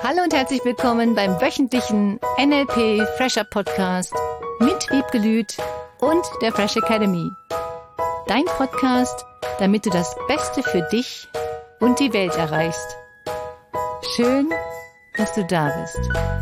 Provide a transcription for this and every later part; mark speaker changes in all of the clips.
Speaker 1: Hallo und herzlich willkommen beim wöchentlichen NLP Fresher Podcast mit Wiebke Lüth und der Fresh Academy. Dein Podcast, damit du das Beste für dich und die Welt erreichst. Schön, dass du da bist.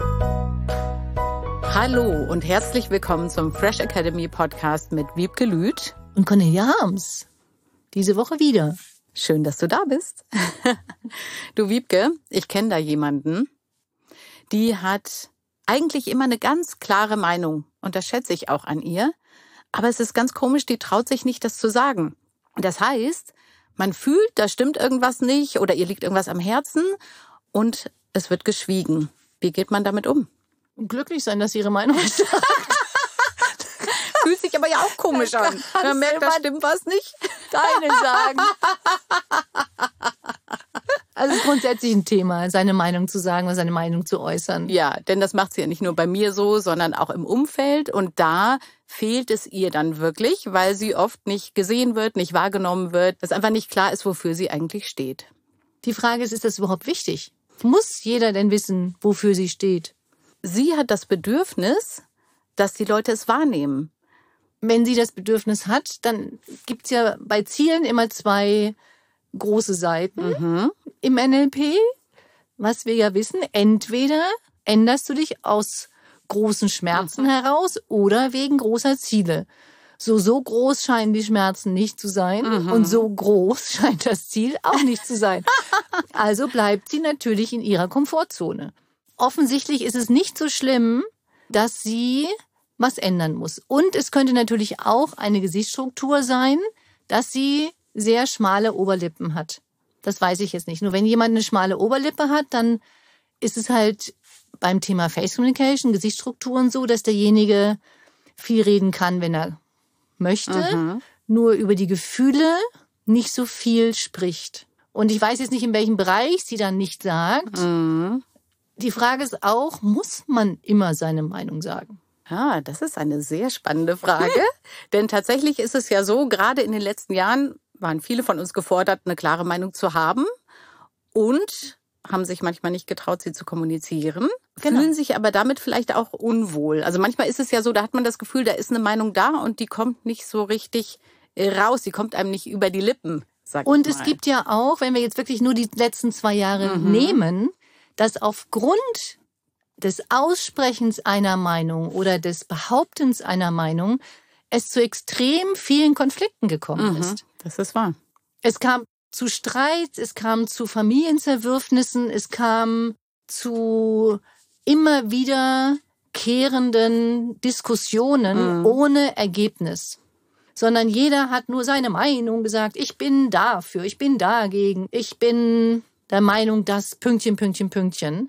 Speaker 2: Hallo und herzlich willkommen zum Fresh Academy Podcast mit Wiebke Lüth
Speaker 1: und Cornelia Harms. Diese Woche wieder.
Speaker 2: Schön, dass du da bist. Du Wiebke, ich kenne da jemanden, die hat eigentlich immer eine ganz klare Meinung und das schätze ich auch an ihr. Aber es ist ganz komisch, die traut sich nicht, das zu sagen. Das heißt, man fühlt, da stimmt irgendwas nicht oder ihr liegt irgendwas am Herzen und es wird geschwiegen. Wie geht man damit um?
Speaker 1: Glücklich sein, dass sie ihre Meinung sagt.
Speaker 2: Fühlt sich aber ja auch komisch an. Man merkt, da stimmt was nicht.
Speaker 1: Deine sagen. Also grundsätzlich ein Thema, seine Meinung zu sagen oder seine Meinung zu äußern.
Speaker 2: Ja, denn das macht sie ja nicht nur bei mir so, sondern auch im Umfeld. Und da fehlt es ihr dann wirklich, weil sie oft nicht gesehen wird, nicht wahrgenommen wird, dass einfach nicht klar ist, wofür sie eigentlich steht.
Speaker 1: Die Frage ist das überhaupt wichtig? Muss jeder denn wissen, wofür sie steht?
Speaker 2: Sie hat das Bedürfnis, dass die Leute es wahrnehmen.
Speaker 1: Wenn sie das Bedürfnis hat, dann gibt's ja bei Zielen immer zwei große Seiten im NLP. Was wir ja wissen, entweder änderst du dich aus großen Schmerzen heraus oder wegen großer Ziele. So groß scheinen die Schmerzen nicht zu sein und so groß scheint das Ziel auch nicht zu sein. Also bleibt sie natürlich in ihrer Komfortzone. Offensichtlich ist es nicht so schlimm, dass sie was ändern muss. Und es könnte natürlich auch eine Gesichtsstruktur sein, dass sie sehr schmale Oberlippen hat. Das weiß ich jetzt nicht. Nur wenn jemand eine schmale Oberlippe hat, dann ist es halt beim Thema Face Communication, Gesichtsstrukturen so, dass derjenige viel reden kann, wenn er möchte, nur über die Gefühle nicht so viel spricht. Und ich weiß jetzt nicht, in welchem Bereich sie dann nicht sagt. Die Frage ist auch, muss man immer seine Meinung sagen?
Speaker 2: Ah, das ist eine sehr spannende Frage. Denn tatsächlich ist es ja so, gerade in den letzten Jahren waren viele von uns gefordert, eine klare Meinung zu haben und haben sich manchmal nicht getraut, sie zu kommunizieren, fühlen sich aber damit vielleicht auch unwohl. Also manchmal ist es ja so, da hat man das Gefühl, da ist eine Meinung da und die kommt nicht so richtig raus, die kommt einem nicht über die Lippen, sag ich mal.
Speaker 1: Und es gibt ja auch, wenn wir jetzt wirklich nur die letzten 2 Jahre nehmen, dass aufgrund des Aussprechens einer Meinung oder des Behauptens einer Meinung es zu extrem vielen Konflikten gekommen ist.
Speaker 2: Das ist wahr.
Speaker 1: Es kam zu Streit, es kam zu Familienzerwürfnissen, es kam zu immer wiederkehrenden Diskussionen ohne Ergebnis. Sondern jeder hat nur seine Meinung gesagt, ich bin dafür, ich bin dagegen, ich bin der Meinung, dass Pünktchen, Pünktchen, Pünktchen.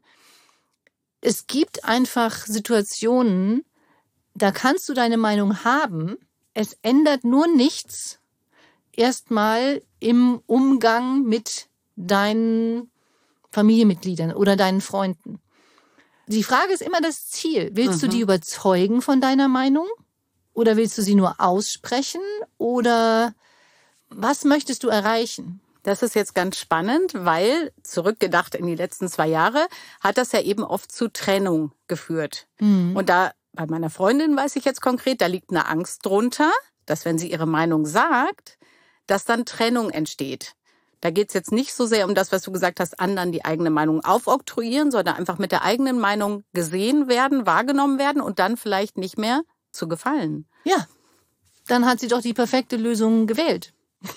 Speaker 1: Es gibt einfach Situationen, da kannst du deine Meinung haben. Es ändert nur nichts erstmal im Umgang mit deinen Familienmitgliedern oder deinen Freunden. Die Frage ist immer das Ziel. Willst du die überzeugen von deiner Meinung? Oder willst du sie nur aussprechen? Oder was möchtest du erreichen?
Speaker 2: Das ist jetzt ganz spannend, weil, zurückgedacht in die letzten 2 Jahre, hat das ja eben oft zu Trennung geführt. Und da, bei meiner Freundin weiß ich jetzt konkret, da liegt eine Angst drunter, dass wenn sie ihre Meinung sagt, dass dann Trennung entsteht. Da geht's jetzt nicht so sehr um das, was du gesagt hast, anderen die eigene Meinung aufoktroyieren, sondern einfach mit der eigenen Meinung gesehen werden, wahrgenommen werden und dann vielleicht nicht mehr zu gefallen.
Speaker 1: Ja, dann hat sie doch die perfekte Lösung gewählt.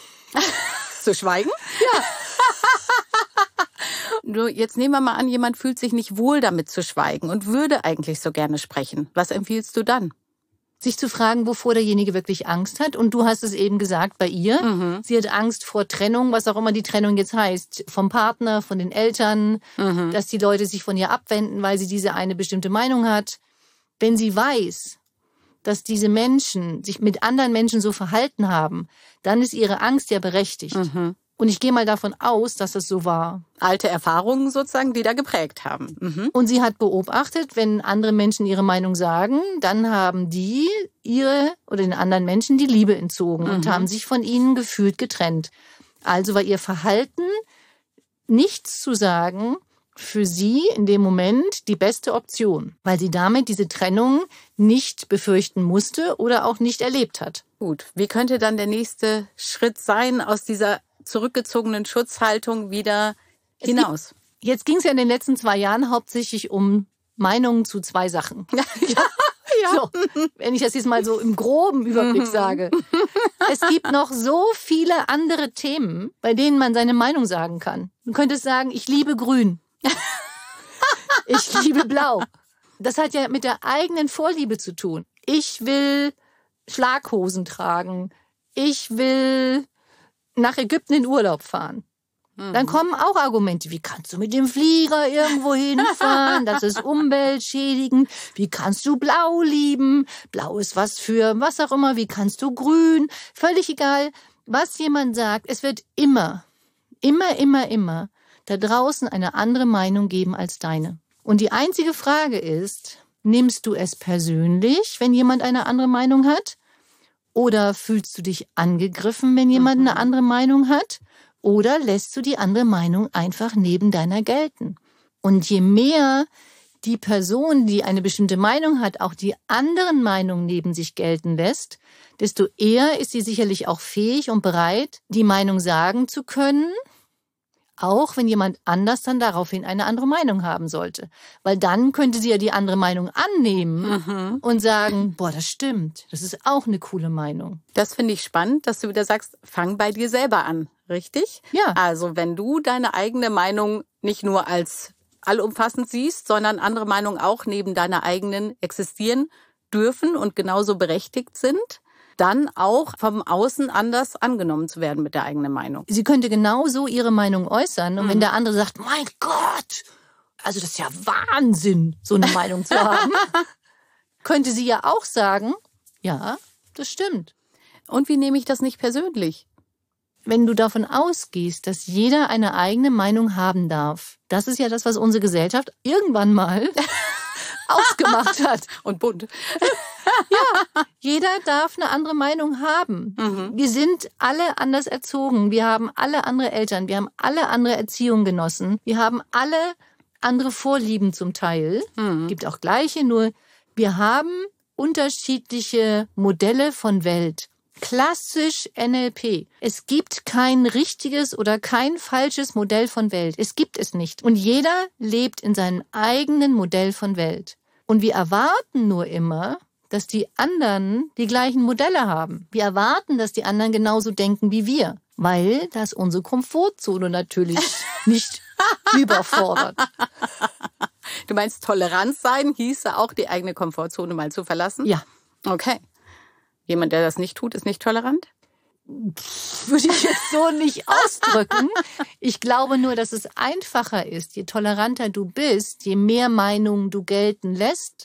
Speaker 2: Zu schweigen?
Speaker 1: Ja.
Speaker 2: Nur jetzt nehmen wir mal an, jemand fühlt sich nicht wohl damit zu schweigen und würde eigentlich so gerne sprechen. Was empfiehlst du dann?
Speaker 1: Sich zu fragen, wovor derjenige wirklich Angst hat. Und du hast es eben gesagt bei ihr. Sie hat Angst vor Trennung, was auch immer die Trennung jetzt heißt. Vom Partner, von den Eltern, dass die Leute sich von ihr abwenden, weil sie diese eine bestimmte Meinung hat. Wenn sie weiß, dass diese Menschen sich mit anderen Menschen so verhalten haben, dann ist ihre Angst ja berechtigt. Und ich gehe mal davon aus, dass es so war.
Speaker 2: Alte Erfahrungen sozusagen, die da geprägt haben.
Speaker 1: Und sie hat beobachtet, wenn andere Menschen ihre Meinung sagen, dann haben die ihre oder den anderen Menschen die Liebe entzogen und haben sich von ihnen gefühlt getrennt. Also war ihr Verhalten, nichts zu sagen, für sie in dem Moment die beste Option, weil sie damit diese Trennung nicht befürchten musste oder auch nicht erlebt hat.
Speaker 2: Gut, wie könnte dann der nächste Schritt sein, aus dieser zurückgezogenen Schutzhaltung wieder hinaus?
Speaker 1: Jetzt ging es ja in den letzten 2 Jahren hauptsächlich um Meinungen zu 2 Sachen.
Speaker 2: Ja.
Speaker 1: So, wenn ich das jetzt mal so im groben Überblick sage. Es gibt noch so viele andere Themen, bei denen man seine Meinung sagen kann. Du könntest sagen, ich liebe Grün. Ich liebe Blau. Das hat ja mit der eigenen Vorliebe zu tun. Ich will Schlaghosen tragen. Ich will nach Ägypten in Urlaub fahren. Dann kommen auch Argumente, wie kannst du mit dem Flieger irgendwo hinfahren, das ist umweltschädigend, wie kannst du Blau lieben, Blau ist was für was auch immer, wie kannst du Grün, völlig egal, was jemand sagt, es wird immer da draußen eine andere Meinung geben als deine. Und die einzige Frage ist, nimmst du es persönlich, wenn jemand eine andere Meinung hat? Oder fühlst du dich angegriffen, wenn jemand eine andere Meinung hat? Oder lässt du die andere Meinung einfach neben deiner gelten? Und je mehr die Person, die eine bestimmte Meinung hat, auch die anderen Meinungen neben sich gelten lässt, desto eher ist sie sicherlich auch fähig und bereit, die Meinung sagen zu können, auch wenn jemand anders dann daraufhin eine andere Meinung haben sollte. Weil dann könnte sie ja die andere Meinung annehmen und sagen, boah, das stimmt, das ist auch eine coole Meinung.
Speaker 2: Das finde ich spannend, dass du wieder sagst, fang bei dir selber an, richtig?
Speaker 1: Ja.
Speaker 2: Also wenn du deine eigene Meinung nicht nur als allumfassend siehst, sondern andere Meinungen auch neben deiner eigenen existieren dürfen und genauso berechtigt sind, dann auch vom Außen anders angenommen zu werden mit der eigenen Meinung.
Speaker 1: Sie könnte genauso ihre Meinung äußern. Und wenn der andere sagt, mein Gott, also das ist ja Wahnsinn, so eine Meinung zu haben, könnte sie ja auch sagen, ja, das stimmt.
Speaker 2: Und wie nehme ich das nicht persönlich?
Speaker 1: Wenn du davon ausgehst, dass jeder eine eigene Meinung haben darf, das ist ja das, was unsere Gesellschaft irgendwann mal ausgemacht hat.
Speaker 2: Und bunt.
Speaker 1: Ja, jeder darf eine andere Meinung haben. Wir sind alle anders erzogen. Wir haben alle andere Eltern. Wir haben alle andere Erziehung genossen. Wir haben alle andere Vorlieben zum Teil. Gibt auch gleiche, nur wir haben unterschiedliche Modelle von Welt. Klassisch NLP. Es gibt kein richtiges oder kein falsches Modell von Welt. Es gibt es nicht. Und jeder lebt in seinem eigenen Modell von Welt. Und wir erwarten nur immer, dass die anderen die gleichen Modelle haben. Wir erwarten, dass die anderen genauso denken wie wir, weil das unsere Komfortzone natürlich nicht überfordert.
Speaker 2: Du meinst, Toleranz sein hieße auch, die eigene Komfortzone mal zu verlassen?
Speaker 1: Ja.
Speaker 2: Okay. Jemand, der das nicht tut, ist nicht tolerant?
Speaker 1: Würde ich jetzt so nicht ausdrücken. Ich glaube nur, dass es einfacher ist. Je toleranter du bist, je mehr Meinungen du gelten lässt,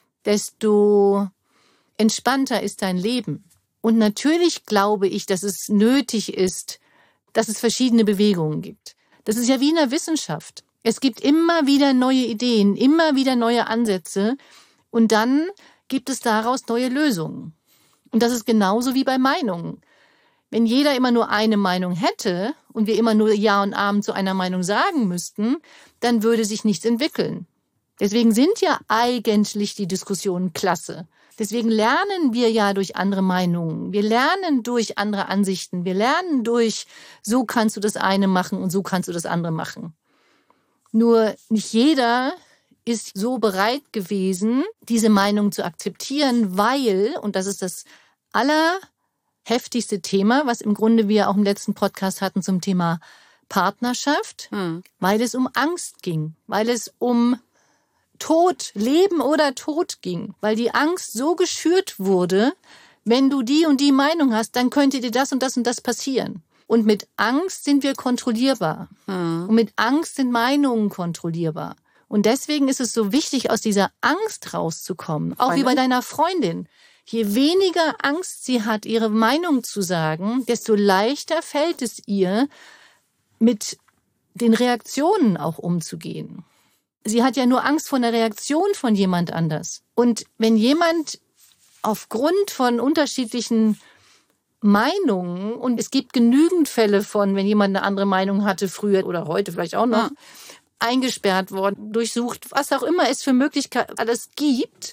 Speaker 1: desto entspannter ist dein Leben. Und natürlich glaube ich, dass es nötig ist, dass es verschiedene Bewegungen gibt. Das ist ja wie in der Wissenschaft. Es gibt immer wieder neue Ideen, immer wieder neue Ansätze und dann gibt es daraus neue Lösungen. Und das ist genauso wie bei Meinungen. Wenn jeder immer nur eine Meinung hätte und wir immer nur Ja und Amen zu einer Meinung sagen müssten, dann würde sich nichts entwickeln. Deswegen sind ja eigentlich die Diskussionen klasse. Deswegen lernen wir ja durch andere Meinungen. Wir lernen durch andere Ansichten. Wir lernen durch, so kannst du das eine machen und so kannst du das andere machen. Nur nicht jeder ist so bereit gewesen, diese Meinung zu akzeptieren, weil, und das ist das allerheftigste Thema, was im Grunde wir auch im letzten Podcast hatten zum Thema Partnerschaft, weil es um Angst ging, weil es um Tod, Leben oder Tod ging, weil die Angst so geschürt wurde, wenn du die und die Meinung hast, dann könnte dir das und das und das passieren. Und mit Angst sind wir kontrollierbar. Und mit Angst sind Meinungen kontrollierbar. Und deswegen ist es so wichtig, aus dieser Angst rauszukommen. Auch wie bei deiner Freundin. Je weniger Angst sie hat, ihre Meinung zu sagen, desto leichter fällt es ihr, mit den Reaktionen auch umzugehen. Sie hat ja nur Angst vor einer Reaktion von jemand anders. Und wenn jemand aufgrund von unterschiedlichen Meinungen, und es gibt genügend Fälle von, wenn jemand eine andere Meinung hatte früher oder heute vielleicht auch noch, eingesperrt worden, durchsucht, was auch immer es für Möglichkeiten alles gibt.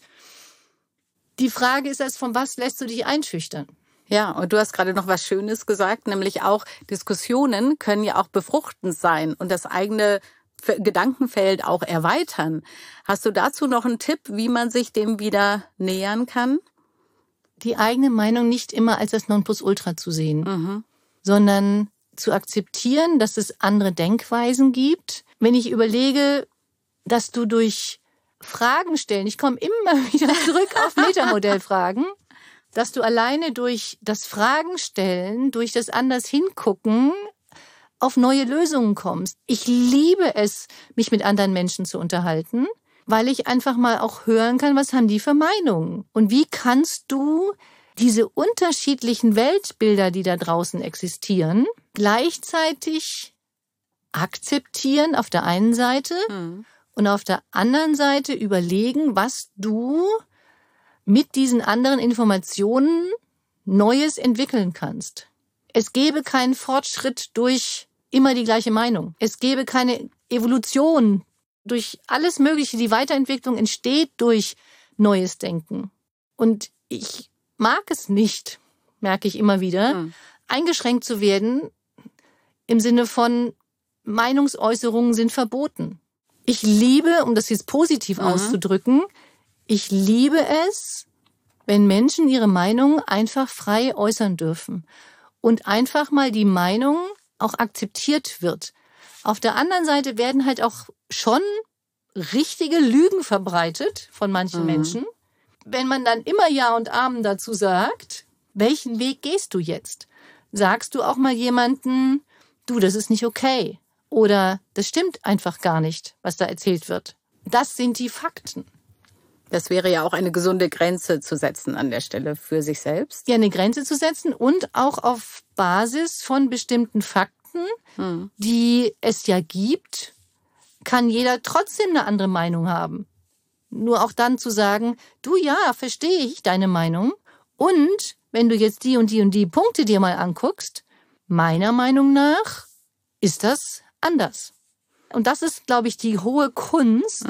Speaker 1: Die Frage ist erst, von was lässt du dich einschüchtern?
Speaker 2: Ja, und du hast gerade noch was Schönes gesagt, nämlich auch Diskussionen können ja auch befruchtend sein und das eigene Gedankenfeld auch erweitern. Hast du dazu noch einen Tipp, wie man sich dem wieder nähern kann?
Speaker 1: Die eigene Meinung nicht immer als das Nonplusultra zu sehen, sondern zu akzeptieren, dass es andere Denkweisen gibt. Wenn ich überlege, dass du durch Fragen stellen, ich komme immer wieder zurück auf Metamodellfragen, dass du alleine durch das Fragen stellen, durch das anders hingucken, auf neue Lösungen kommst. Ich liebe es, mich mit anderen Menschen zu unterhalten, weil ich einfach mal auch hören kann, was haben die für Meinungen? Und wie kannst du diese unterschiedlichen Weltbilder, die da draußen existieren, gleichzeitig akzeptieren auf der einen Seite und auf der anderen Seite überlegen, was du mit diesen anderen Informationen Neues entwickeln kannst. Es gäbe keinen Fortschritt durch immer die gleiche Meinung. Es gäbe keine Evolution durch alles Mögliche. Die Weiterentwicklung entsteht durch neues Denken. Und ich mag es nicht, merke ich immer wieder, eingeschränkt zu werden im Sinne von Meinungsäußerungen sind verboten. Ich liebe, um das jetzt positiv auszudrücken, ich liebe es, wenn Menschen ihre Meinung einfach frei äußern dürfen und einfach mal die Meinung auch akzeptiert wird. Auf der anderen Seite werden halt auch schon richtige Lügen verbreitet von manchen Menschen. Wenn man dann immer Ja und Amen dazu sagt, welchen Weg gehst du jetzt? Sagst du auch mal jemanden, du, das ist nicht okay. Oder das stimmt einfach gar nicht, was da erzählt wird. Das sind die Fakten.
Speaker 2: Das wäre ja auch eine gesunde Grenze zu setzen an der Stelle für sich selbst.
Speaker 1: Ja, eine Grenze zu setzen und auch auf Basis von bestimmten Fakten, die es ja gibt, kann jeder trotzdem eine andere Meinung haben. Nur auch dann zu sagen, du, ja, verstehe ich deine Meinung. Und wenn du jetzt die und die und die Punkte dir mal anguckst, meiner Meinung nach ist das anders. Und das ist, glaube ich, die hohe Kunst,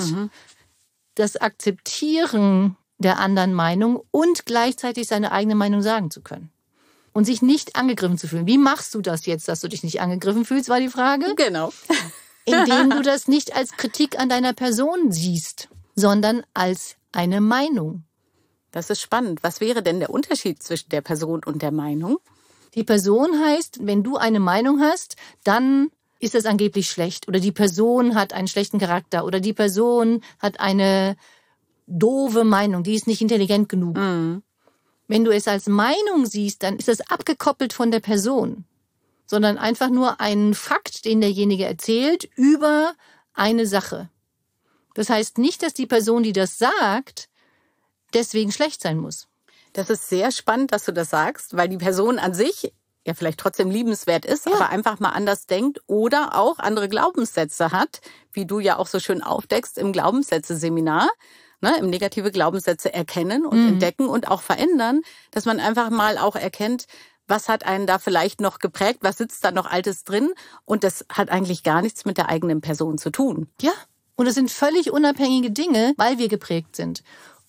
Speaker 1: das Akzeptieren der anderen Meinung und gleichzeitig seine eigene Meinung sagen zu können. Und sich nicht angegriffen zu fühlen. Wie machst du das jetzt, dass du dich nicht angegriffen fühlst, war die Frage?
Speaker 2: Genau.
Speaker 1: Indem du das nicht als Kritik an deiner Person siehst, sondern als eine Meinung.
Speaker 2: Das ist spannend. Was wäre denn der Unterschied zwischen der Person und der Meinung?
Speaker 1: Die Person heißt, wenn du eine Meinung hast, dann ist das angeblich schlecht. Oder die Person hat einen schlechten Charakter. Oder die Person hat eine doofe Meinung, die ist nicht intelligent genug. Wenn du es als Meinung siehst, dann ist das abgekoppelt von der Person. Sondern einfach nur ein Fakt, den derjenige erzählt über eine Sache. Das heißt nicht, dass die Person, die das sagt, deswegen schlecht sein muss.
Speaker 2: Das ist sehr spannend, dass du das sagst, weil die Person an sich ja vielleicht trotzdem liebenswert ist, aber einfach mal anders denkt oder auch andere Glaubenssätze hat, wie du ja auch so schön aufdeckst im Glaubenssätze-Seminar, ne, im negative Glaubenssätze erkennen und entdecken und auch verändern, dass man einfach mal auch erkennt, was hat einen da vielleicht noch geprägt, was sitzt da noch Altes drin und das hat eigentlich gar nichts mit der eigenen Person zu tun.
Speaker 1: Ja, und es sind völlig unabhängige Dinge, weil wir geprägt sind.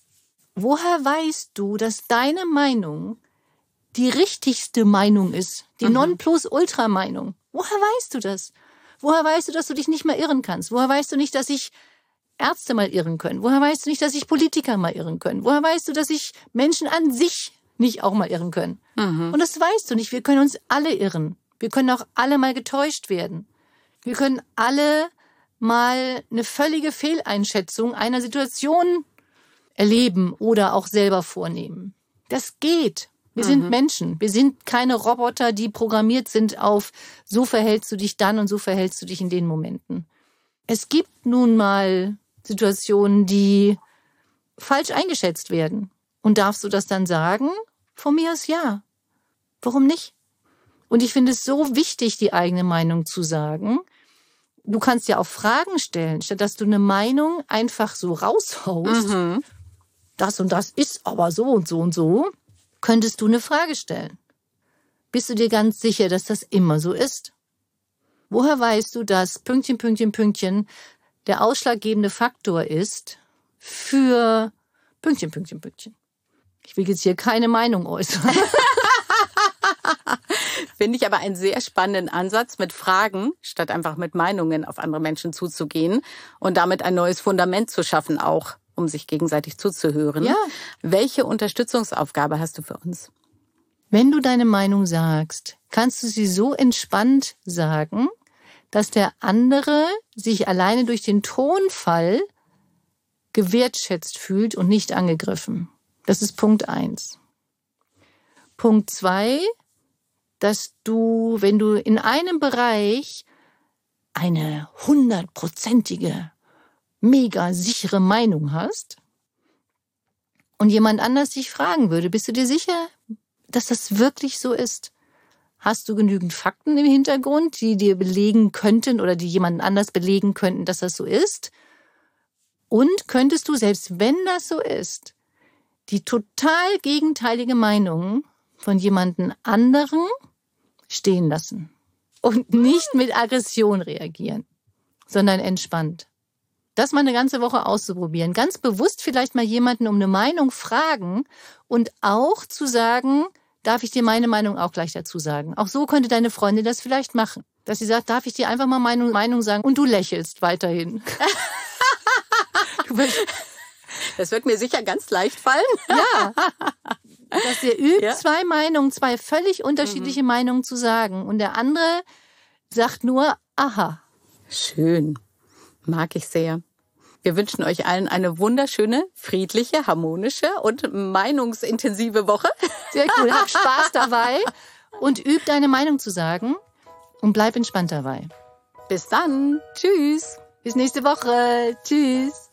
Speaker 1: Woher weißt du, dass deine Meinung die richtigste Meinung ist? Die Nonplusultra-Meinung. Woher weißt du das? Woher weißt du, dass du dich nicht mehr irren kannst? Woher weißt du nicht, dass sich Ärzte mal irren können? Woher weißt du nicht, dass sich Politiker mal irren können? Woher weißt du, dass sich Menschen an sich nicht auch mal irren können? Und das weißt du nicht. Wir können uns alle irren. Wir können auch alle mal getäuscht werden. Wir können alle mal eine völlige Fehleinschätzung einer Situation erleben oder auch selber vornehmen. Das geht. Wir sind Menschen. Wir sind keine Roboter, die programmiert sind auf, so verhältst du dich dann und so verhältst du dich in den Momenten. Es gibt nun mal Situationen, die falsch eingeschätzt werden. Und darfst du das dann sagen? Von mir aus ja. Warum nicht? Und ich finde es so wichtig, die eigene Meinung zu sagen. Du kannst ja auch Fragen stellen, statt dass du eine Meinung einfach so raushaust. Das und das ist aber so und so und so. Könntest du eine Frage stellen. Bist du dir ganz sicher, dass das immer so ist? Woher weißt du, dass Pünktchen, Pünktchen, Pünktchen der ausschlaggebende Faktor ist für Pünktchen, Pünktchen, Pünktchen. Ich will jetzt hier keine Meinung äußern.
Speaker 2: Finde ich aber einen sehr spannenden Ansatz, mit Fragen statt einfach mit Meinungen auf andere Menschen zuzugehen und damit ein neues Fundament zu schaffen, auch um sich gegenseitig zuzuhören.
Speaker 1: Ja.
Speaker 2: Welche Unterstützungsaufgabe hast du für uns?
Speaker 1: Wenn du deine Meinung sagst, kannst du sie so entspannt sagen, dass der andere sich alleine durch den Tonfall gewertschätzt fühlt und nicht angegriffen. Das ist Punkt 1. Punkt 2, dass du, wenn du in einem Bereich eine 100%ige, mega sichere Meinung hast und jemand anders dich fragen würde, bist du dir sicher, dass das wirklich so ist? Hast du genügend Fakten im Hintergrund, die dir belegen könnten oder die jemanden anders belegen könnten, dass das so ist? Und könntest du, selbst wenn das so ist, die total gegenteilige Meinung von jemandem anderen stehen lassen und nicht mit Aggression reagieren, sondern entspannt. Das mal eine ganze Woche auszuprobieren. Ganz bewusst vielleicht mal jemanden um eine Meinung fragen und auch zu sagen, darf ich dir meine Meinung auch gleich dazu sagen. Auch so könnte deine Freundin das vielleicht machen. Dass sie sagt, darf ich dir einfach mal meine Meinung sagen? Und du lächelst weiterhin.
Speaker 2: Das wird mir sicher ganz leicht fallen.
Speaker 1: Ja. Dass ihr übt, zwei völlig unterschiedliche Meinungen zu sagen. Und der andere sagt nur, aha.
Speaker 2: Schön. Mag ich sehr. Wir wünschen euch allen eine wunderschöne, friedliche, harmonische und meinungsintensive Woche.
Speaker 1: Sehr cool. Hab Spaß dabei und üb deine Meinung zu sagen und bleib entspannt dabei.
Speaker 2: Bis dann. Tschüss.
Speaker 1: Bis nächste Woche. Tschüss.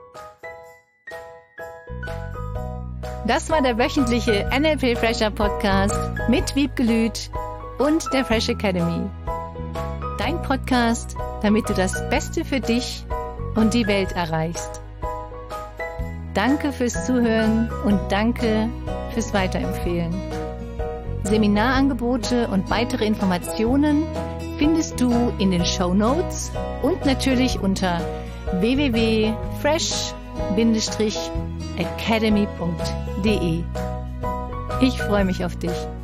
Speaker 1: Das war der wöchentliche NLP Fresher Podcast mit Wiebke Lüth und der Fresh Academy. Dein Podcast, damit du das Beste für dich und die Welt erreichst. Danke fürs Zuhören und danke fürs Weiterempfehlen. Seminarangebote und weitere Informationen findest du in den Shownotes und natürlich unter www.fresh-academy.de. Ich freue mich auf dich.